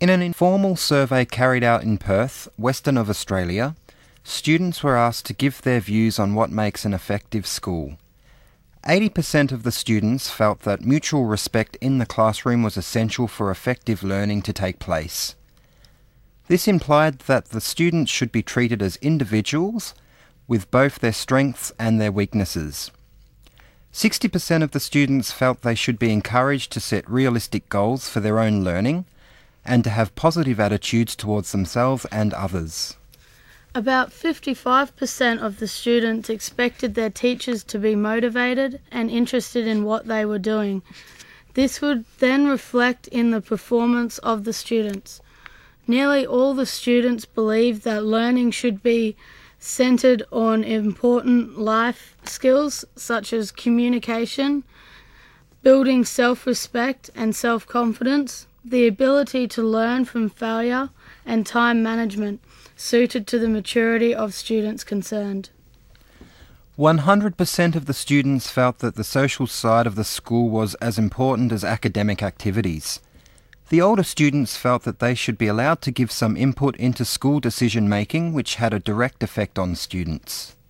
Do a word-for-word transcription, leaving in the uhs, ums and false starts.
In an informal survey carried out in Perth, Western of Australia, students were asked to give their views on what makes an effective school. eighty percent of the students felt that mutual respect in the classroom was essential for effective learning to take place. This implied that the students should be treated as individuals with both their strengths and their weaknesses. sixty percent of the students felt they should be encouraged to set realistic goals for their own learning and to have positive attitudes towards themselves and others. About fifty-five percent of the students expected their teachers to be motivated and interested in what they were doing. This would then reflect in the performance of the students. Nearly all the students believed that learning should be centred on important life skills such as communication, building self-respect and self-confidence, the ability to learn from failure, and time management, suited to the maturity of students concerned. one hundred percent of the students felt that the social side of the school was as important as academic activities. The older students felt that they should be allowed to give some input into school decision-making which had a direct effect on students.